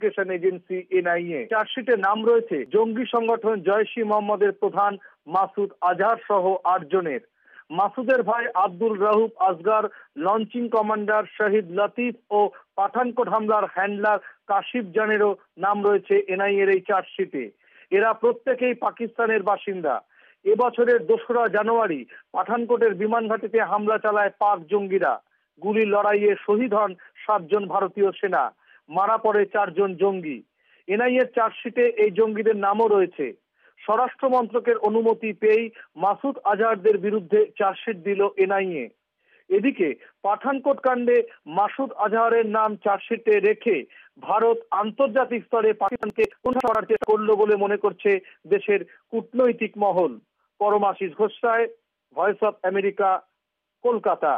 Investigation agency NIA. চার্জশিটে নাম রয়েছে জঙ্গি সংগঠন জয়শ-ই মোহাম্মদের প্রধান মাসুদ আজহার সহ ৮ জনের। মাসুদের ভাই আব্দুল রাউফ আসগর, লঞ্চিং কমান্ডার শহীদ লতিফ ও পাঠানকোট হামলার হ্যান্ডলার কাশিফ জানেরও নাম রয়েছে এনআইএর এই চার্জশিটে। এরা প্রত্যেকেই পাকিস্তানের বাসিন্দা। এবছরের ২রা জানুয়ারি পাঠানকোটের বিমান ঘাঁটিতে হামলা চালায় পাক জঙ্গিরা। গুলির লড়াইয়ে শহীদ হন ৭ জন ভারতীয় সেনা, মারা পড়ে ৪ জন জঙ্গি। এনআইএর চার্জশিটে এই জঙ্গিদের নামও রয়েছে। স্বরাষ্ট্র মন্ত্রকের অনুমতি পেয়েই মাসুদ আজহারদের বিরুদ্ধে চার্জশিট দিল এনআইএ। এদিকে পাঠানকোট কাণ্ডে মাসুদ আজহারের নাম চার্জশিটে রেখে ভারত আন্তর্জাতিক স্তরে পাকিস্তানকে করার চেষ্টা করল বলে মনে করছে দেশের কূটনৈতিক মহল। Paramashis Ghosh, Voice of America, Kolkata.